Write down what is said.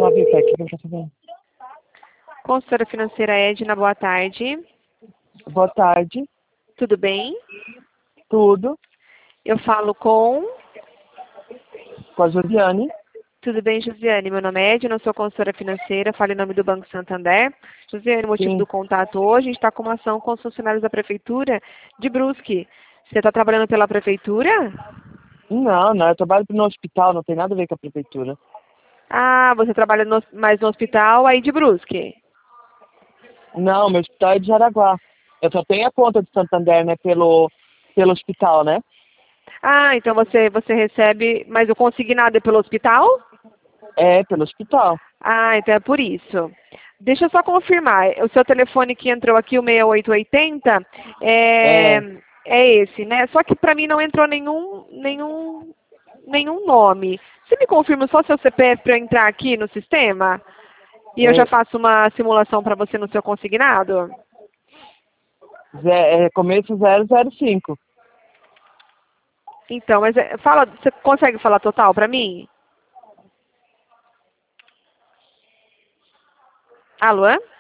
9, o que ele tá fazendo? Consultora financeira Edna, boa tarde. Boa tarde, Tudo bem? tudo, Eu falo com... com a Josiane. Tudo bem, Josiane? Meu nome é Edna, eu sou consultora financeira, falo em nome do Banco Santander. Josiane, o motivo Sim. do contato hoje, a gente está com uma ação com os funcionários da Prefeitura de Brusque. Você está trabalhando pela Prefeitura? Não, eu trabalho no hospital, não tem nada a ver com a prefeitura. Ah, você trabalha mais no hospital aí de Brusque. Não, meu hospital é de Jaraguá. Eu só tenho a conta de Santander, né, pelo hospital, né? Ah, então você recebe, mas o consignado é pelo hospital? É, pelo hospital. Ah, então é por isso. Deixa eu só confirmar. O seu telefone que entrou aqui, o 6880, É, é esse, né? Só que para mim não entrou nenhum nome. Você me confirma só seu CPF para eu entrar aqui no sistema? E eu já é, faço uma simulação para você no seu consignado? começo 005. Então, mas fala, você consegue falar total para mim? Alô?